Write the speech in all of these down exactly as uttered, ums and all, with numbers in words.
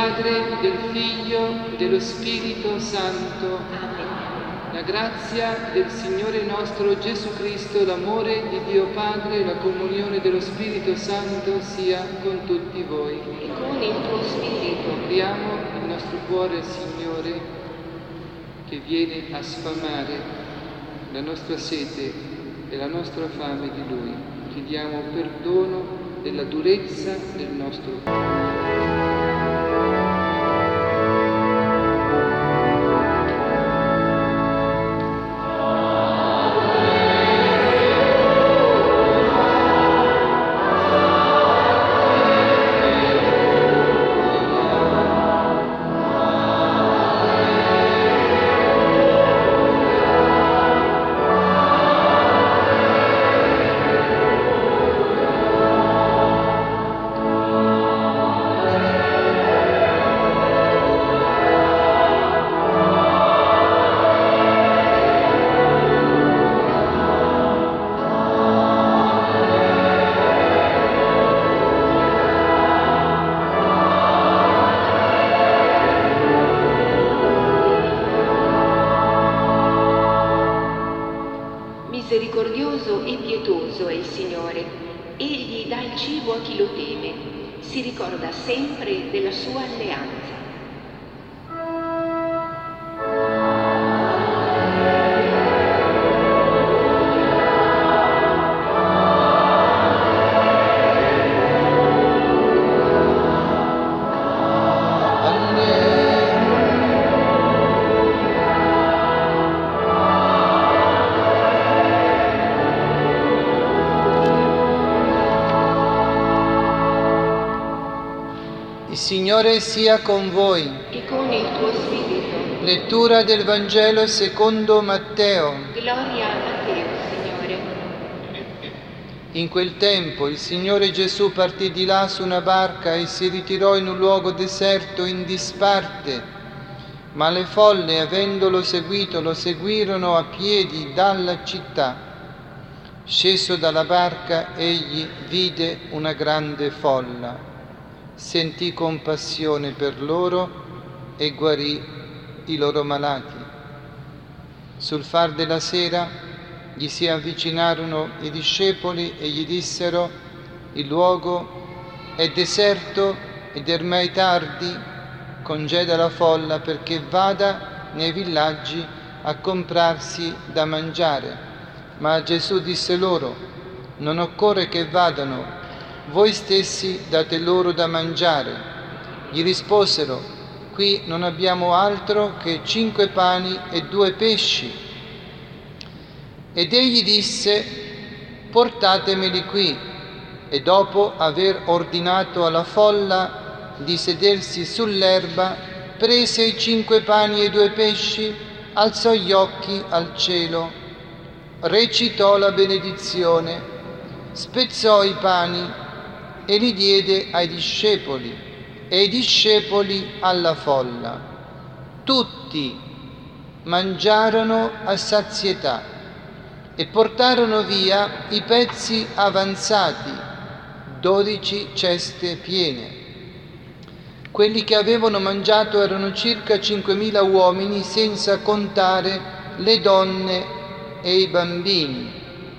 Padre, del Figlio e dello Spirito Santo. La grazia del Signore nostro Gesù Cristo, l'amore di Dio Padre e la comunione dello Spirito Santo sia con tutti voi. E con il tuo spirito. Apriamo il nostro cuore al Signore che viene a sfamare la nostra sete e la nostra fame di Lui. Chiediamo perdono della durezza del nostro cuore. Misericordioso e pietoso è il Signore, egli dà il cibo a chi lo teme, si ricorda sempre della sua alleanza. Il Signore sia con voi. E con il tuo spirito. Lettura del Vangelo secondo Matteo. Gloria a te, Signore. In quel tempo il Signore Gesù partì di là su una barca e si ritirò in un luogo deserto in disparte, ma le folle, avendolo seguito, lo seguirono a piedi dalla città. Sceso dalla barca, egli vide una grande folla. Sentì compassione per loro e guarì i loro malati. Sul far della sera gli si avvicinarono i discepoli e gli dissero: il luogo è deserto ed ormai tardi, congeda la folla perché vada nei villaggi a comprarsi da mangiare. Ma Gesù disse loro: non occorre che vadano, voi stessi date loro da mangiare. Gli risposero: qui non abbiamo altro che cinque pani e due pesci. Ed egli disse: portatemeli qui. E dopo aver ordinato alla folla di sedersi sull'erba, prese i cinque pani e i due pesci, alzò gli occhi al cielo, recitò la benedizione, spezzò i pani e li diede ai discepoli, e i discepoli alla folla. Tutti mangiarono a sazietà e portarono via i pezzi avanzati, dodici ceste piene. Quelli che avevano mangiato erano circa cinquemila uomini, senza contare le donne e i bambini.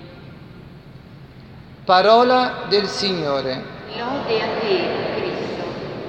Parola del Signore. Lode a te, Cristo.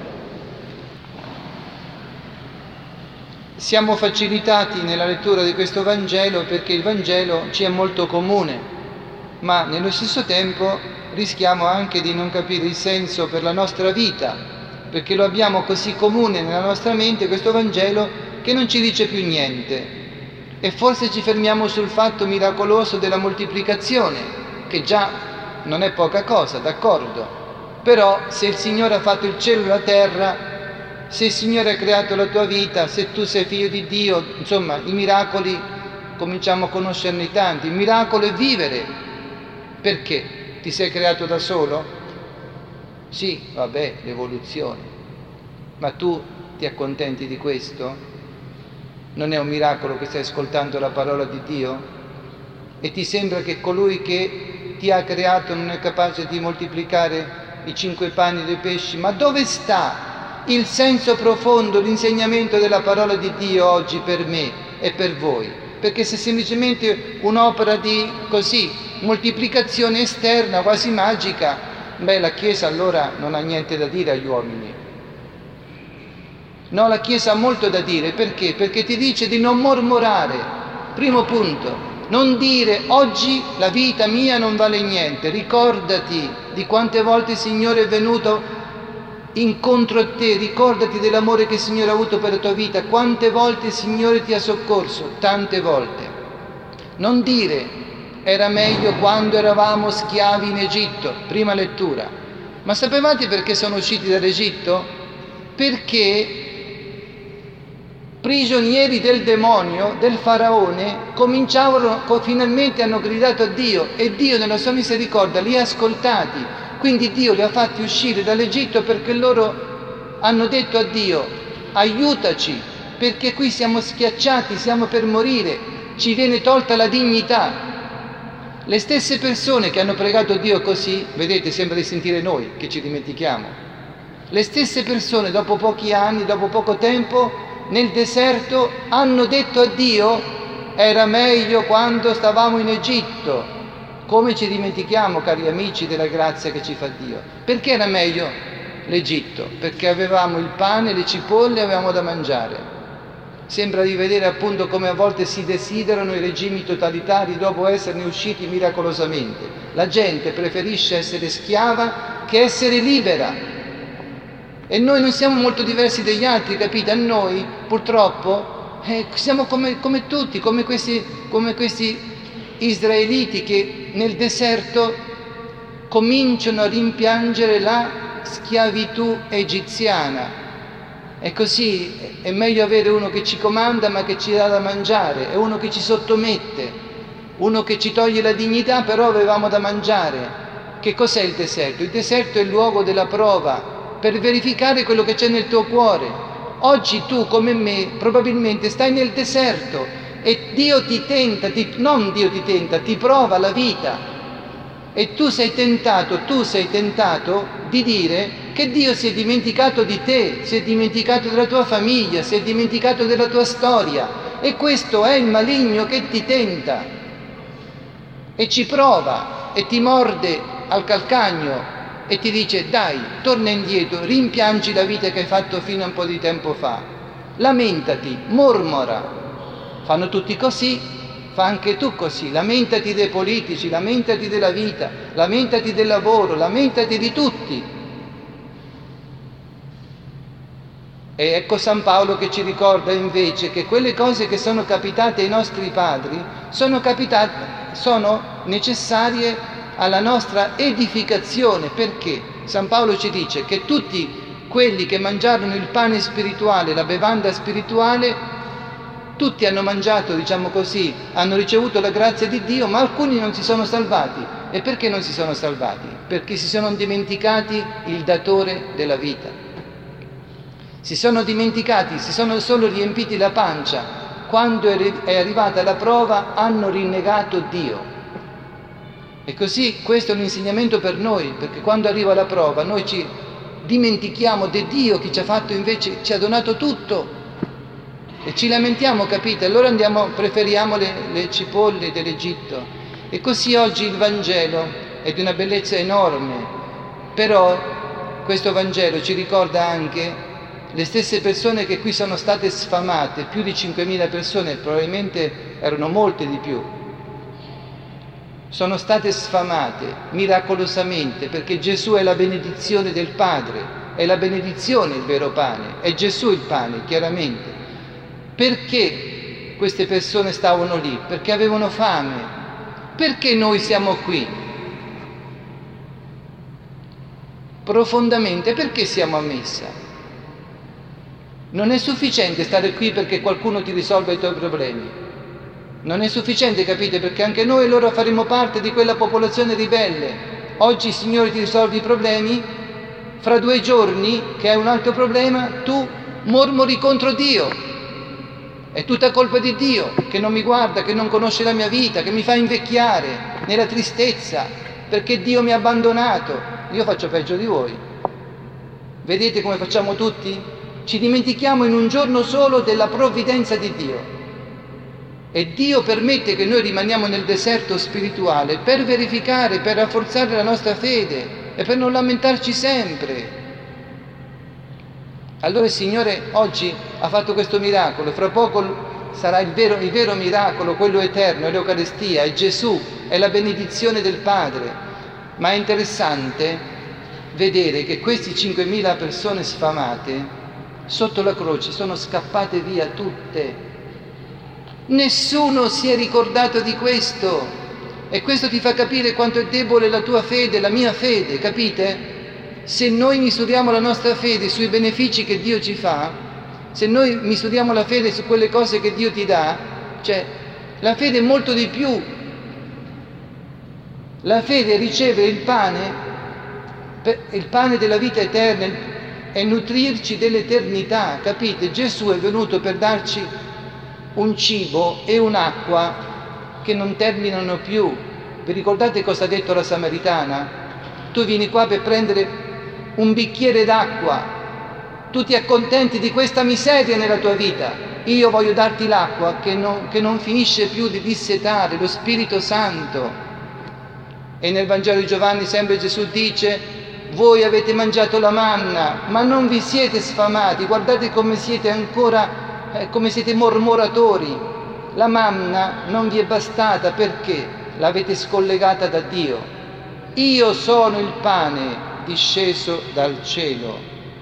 Siamo facilitati nella lettura di questo Vangelo perché il Vangelo ci è molto comune, ma nello stesso tempo rischiamo anche di non capire il senso per la nostra vita, perché lo abbiamo così comune nella nostra mente questo Vangelo che non ci dice più niente. E forse ci fermiamo sul fatto miracoloso della moltiplicazione, che già non è poca cosa, d'accordo, però se il Signore ha fatto il cielo e la terra, se il Signore ha creato la tua vita, se tu sei figlio di Dio, insomma i miracoli cominciamo a conoscerne tanti. Il miracolo è vivere. Perché? Ti sei creato da solo? Sì, vabbè, l'evoluzione, ma tu ti accontenti di questo? Non è un miracolo che stai ascoltando la parola di Dio? E ti sembra che colui che ti ha creato non è capace di moltiplicare i cinque pani e dei pesci? Ma dove sta il senso profondo, l'insegnamento della parola di Dio oggi per me e per voi, perché se semplicemente un'opera di così moltiplicazione esterna, quasi magica, beh, la Chiesa allora non ha niente da dire agli uomini. No, la Chiesa ha molto da dire, perché? Perché ti dice di non mormorare, primo punto. Non dire oggi la vita mia non vale niente, ricordati di quante volte il Signore è venuto incontro a te, ricordati dell'amore che il Signore ha avuto per la tua vita, quante volte il Signore ti ha soccorso, tante volte. Non dire era meglio quando eravamo schiavi in Egitto, prima lettura. Ma sapevate perché sono usciti dall'Egitto? Perché prigionieri del demonio, del faraone, cominciavano, finalmente hanno gridato a Dio e Dio nella sua misericordia li ha ascoltati. Quindi Dio li ha fatti uscire dall'Egitto perché loro hanno detto a Dio: aiutaci, perché qui siamo schiacciati, siamo per morire, ci viene tolta la dignità. Le stesse persone che hanno pregato Dio così, vedete, sembra di sentire noi che ci dimentichiamo. Le stesse persone dopo pochi anni, dopo poco tempo, nel deserto hanno detto a Dio: era meglio quando stavamo in Egitto. Come ci dimentichiamo, cari amici, della grazia che ci fa Dio? Perché era meglio l'Egitto? Perché avevamo il pane, le cipolle e avevamo da mangiare. Sembra di vedere appunto come a volte si desiderano i regimi totalitari dopo esserne usciti miracolosamente. La gente preferisce essere schiava che essere libera. E noi non siamo molto diversi dagli altri, capite? A noi purtroppo eh, siamo come, come tutti, come questi, come questi israeliti che nel deserto cominciano a rimpiangere la schiavitù egiziana. E così è meglio avere uno che ci comanda ma che ci dà da mangiare, è uno che ci sottomette, uno che ci toglie la dignità, però avevamo da mangiare. Che cos'è il deserto? Il deserto è il luogo della prova per verificare quello che c'è nel tuo cuore. Oggi tu, come me, probabilmente stai nel deserto e Dio ti tenta, ti, non Dio ti tenta, ti prova la vita. E tu sei tentato, tu sei tentato di dire che Dio si è dimenticato di te, si è dimenticato della tua famiglia, si è dimenticato della tua storia. E questo è il maligno che ti tenta e ci prova e ti morde al calcagno e ti dice: dai, torna indietro, rimpiangi la vita che hai fatto fino a un po' di tempo fa, lamentati, mormora. Fanno tutti così, fa anche tu così, lamentati dei politici, lamentati della vita, lamentati del lavoro, lamentati di tutti. E ecco San Paolo che ci ricorda invece che quelle cose che sono capitate ai nostri padri sono capitate, sono necessarie alla nostra edificazione. Perché? San Paolo ci dice che tutti quelli che mangiarono il pane spirituale, la bevanda spirituale, tutti hanno mangiato, diciamo così, hanno ricevuto la grazia di Dio, ma alcuni non si sono salvati. E perché non si sono salvati? Perché si sono dimenticati il datore della vita. Si sono dimenticati, si sono solo riempiti la pancia. Quando è arrivata la prova hanno rinnegato Dio. E così questo è un insegnamento per noi, perché quando arriva la prova noi ci dimentichiamo di Dio che ci ha fatto invece, ci ha donato tutto e ci lamentiamo, capite? Allora andiamo, preferiamo le, le cipolle dell'Egitto. E così oggi il Vangelo è di una bellezza enorme, però questo Vangelo ci ricorda anche le stesse persone che qui sono state sfamate, più di cinquemila persone, probabilmente erano molte di più. Sono state sfamate miracolosamente perché Gesù è la benedizione del Padre, è la benedizione il vero pane, è Gesù il pane, chiaramente. Perché queste persone stavano lì? Perché avevano fame. Perché noi siamo qui? Profondamente, perché siamo a messa? Non è sufficiente stare qui perché qualcuno ti risolva i tuoi problemi. Non è sufficiente, capite? Perché anche noi allora faremo parte di quella popolazione ribelle. Oggi il Signore ti risolve i problemi, fra due giorni, che hai un altro problema, tu mormori contro Dio. È tutta colpa di Dio, che non mi guarda, che non conosce la mia vita, che mi fa invecchiare nella tristezza, perché Dio mi ha abbandonato. Io faccio peggio di voi. Vedete come facciamo tutti? Ci dimentichiamo in un giorno solo della provvidenza di Dio. E Dio permette che noi rimaniamo nel deserto spirituale per verificare, per rafforzare la nostra fede e per non lamentarci sempre. Allora il Signore oggi ha fatto questo miracolo, fra poco sarà il vero, il vero miracolo, quello eterno, è l'Eucaristia, è Gesù, è la benedizione del Padre. Ma è interessante vedere che questi cinquemila persone sfamate sotto la croce sono scappate via tutte. Nessuno si è ricordato di questo, e questo ti fa capire quanto è debole la tua fede, la mia fede, capite? Se noi misuriamo la nostra fede sui benefici che Dio ci fa, se noi misuriamo la fede su quelle cose che Dio ti dà, cioè la fede è molto di più. La fede è ricevere il pane, il pane della vita eterna, e nutrirci dell'eternità, capite? Gesù è venuto per darci un cibo e un'acqua che non terminano più. Vi ricordate cosa ha detto la Samaritana? Tu vieni qua per prendere un bicchiere d'acqua, tu ti accontenti di questa miseria nella tua vita, io voglio darti l'acqua che non, che non finisce più di dissetare, lo Spirito Santo. E nel Vangelo di Giovanni sempre Gesù dice: voi avete mangiato la manna, ma non vi siete sfamati, guardate come siete ancora, eh, come siete mormoratori. La manna non vi è bastata perché l'avete scollegata da Dio. Io sono il pane disceso dal cielo,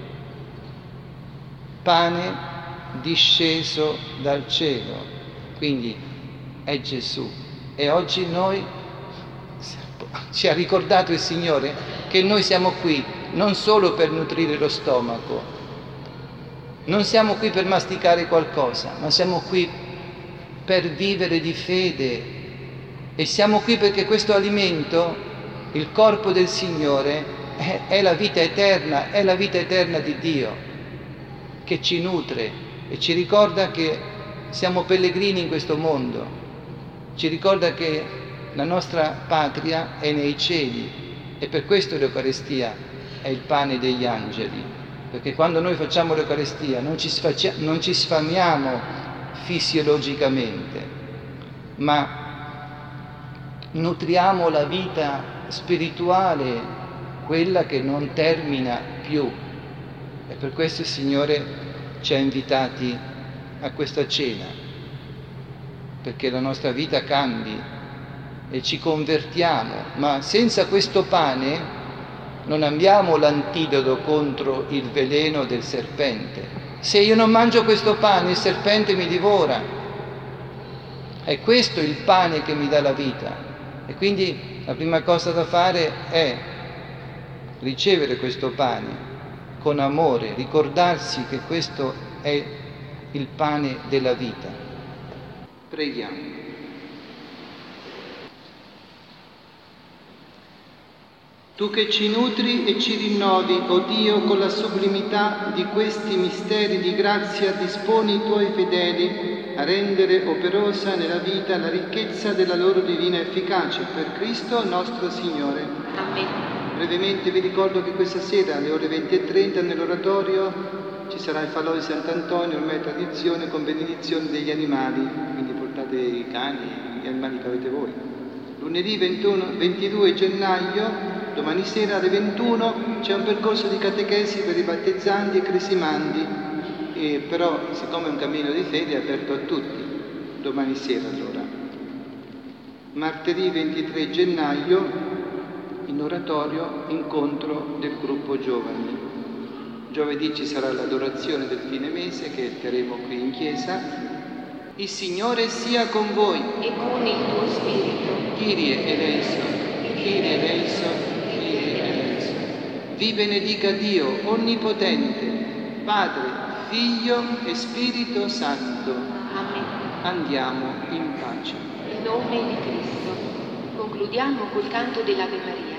pane disceso dal cielo, quindi è Gesù. E oggi noi ci ha ricordato il Signore che noi siamo qui non solo per nutrire lo stomaco, non siamo qui per masticare qualcosa, ma siamo qui per vivere di fede, e siamo qui perché questo alimento, il corpo del Signore, è la vita eterna, è la vita eterna di Dio, che ci nutre e ci ricorda che siamo pellegrini in questo mondo, ci ricorda che la nostra patria è nei cieli, e per questo l'Eucaristia è il pane degli angeli, perché quando noi facciamo l'Eucaristia non ci, sfacia, non ci sfamiamo fisiologicamente, ma nutriamo la vita spirituale, quella che non termina più. E per questo il Signore ci ha invitati a questa cena, perché la nostra vita cambi e ci convertiamo. Ma senza questo pane non abbiamo l'antidoto contro il veleno del serpente. Se io non mangio questo pane, il serpente mi divora. È questo il pane che mi dà la vita. E quindi la prima cosa da fare è ricevere questo pane con amore, ricordarsi che questo è il pane della vita. Preghiamo. Tu che ci nutri e ci rinnovi, o Dio, con la sublimità di questi misteri di grazia, disponi i tuoi fedeli a rendere operosa nella vita la ricchezza della loro divina efficacia, per Cristo nostro Signore. Amen. Brevemente vi ricordo che questa sera alle ore venti e trenta nell'oratorio ci sarà il falò di Sant'Antonio, ormai tradizione, con benedizione degli animali, quindi portate i cani, gli animali che avete voi. Lunedì ventuno, ventidue gennaio, domani sera alle ventuno, c'è un percorso di catechesi per i battezzanti e cresimandi, e però siccome è un cammino di fede è aperto a tutti, domani sera allora. Martedì ventitré gennaio, in oratorio, incontro del gruppo giovani. Giovedì ci sarà l'adorazione del fine mese che terremo qui in chiesa. Il Signore sia con voi. E con il tuo spirito. Kyrie eleison, Kyrie eleison, Kyrie eleison. Vi benedica Dio Onnipotente, Padre, Figlio e Spirito Santo. Amen. Andiamo in pace. In nome di Cristo. Concludiamo col canto dell'Ave Maria.